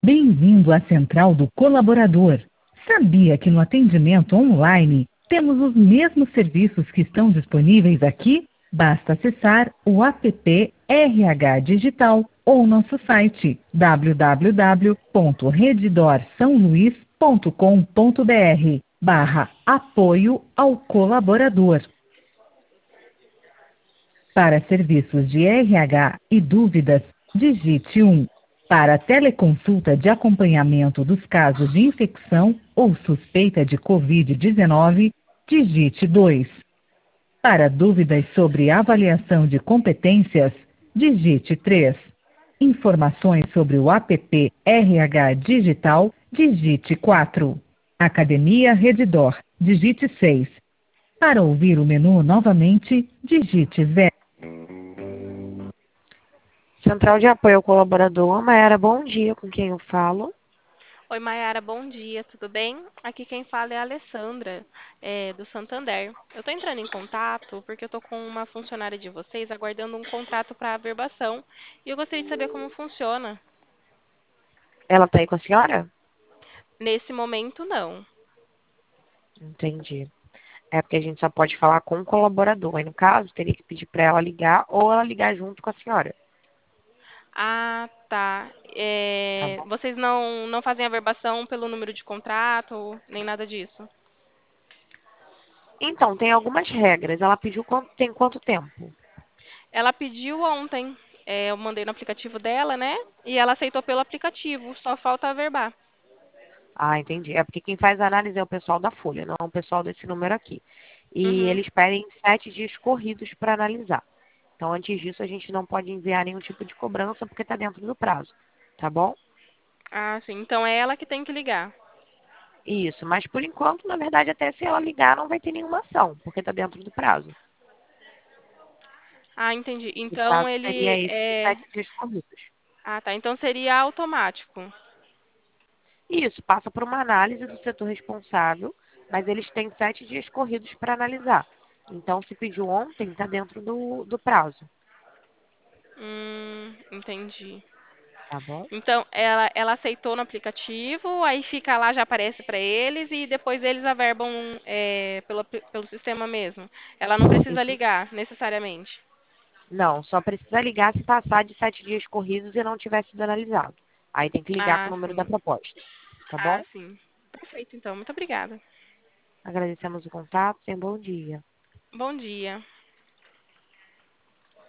Bem-vindo à Central do Colaborador. Sabia que no atendimento online temos os mesmos serviços que estão disponíveis aqui? Basta acessar o app RH Digital ou nosso site www.redidorsaoluís.com.br/apoio ao colaborador. Para serviços de RH e dúvidas, digite 1. Para teleconsulta de acompanhamento dos casos de infecção ou suspeita de Covid-19, digite 2. Para dúvidas sobre avaliação de competências, digite 3. Informações sobre o app RH Digital, digite 4. Academia Redditor, digite 6. Para ouvir o menu novamente, digite 0. Central de Apoio ao Colaborador, Mayara, bom dia, com quem eu falo? Oi, Mayara, bom dia, tudo bem? Aqui quem fala é a Alessandra, do Santander. Eu estou entrando em contato porque eu estou com uma funcionária de vocês aguardando um contrato para averbação e eu gostaria de saber como funciona. Ela está aí com a senhora? Nesse momento, não. Entendi. É porque a gente só pode falar com o colaborador. Aí, no caso, teria que pedir para ela ligar ou ela ligar junto com a senhora. Ah, tá. Tá bom? Vocês não fazem averbação pelo número de contrato, nem nada disso? Então, tem algumas regras. Ela pediu tem quanto tempo? Ela pediu ontem, eu mandei no aplicativo dela, né? E ela aceitou pelo aplicativo, só falta averbar. Ah, entendi. É porque quem faz a análise é o pessoal da Folha, não é o pessoal desse número aqui. E Uhum. eles pedem 7 dias corridos para analisar. Então, antes disso, a gente não pode enviar nenhum tipo de cobrança porque está dentro do prazo. Tá bom? Ah, sim. Então é ela que tem que ligar. Isso. Mas, por enquanto, na verdade, até se ela ligar, não vai ter nenhuma ação, porque está dentro do prazo. Ah, entendi. O Então prazo seria ele esse de é. 7 dias corridos. Ah, tá. Então seria automático. Isso, passa por uma análise do setor responsável, mas eles têm 7 dias corridos para analisar. Então, se pediu ontem, está dentro do prazo, Entendi. tá bom? Então ela aceitou no aplicativo, aí fica lá, já aparece para eles e depois eles averbam pelo sistema mesmo. Ela não precisa Isso. ligar necessariamente. Não, só precisa ligar se passar de 7 dias corridos e não tiver sido analisado. Aí tem que ligar com o Ah, número da sim. proposta, tá Ah, bom? sim. Perfeito, então. Muito obrigada. Agradecemos o contato, tenha um bom dia. Bom dia.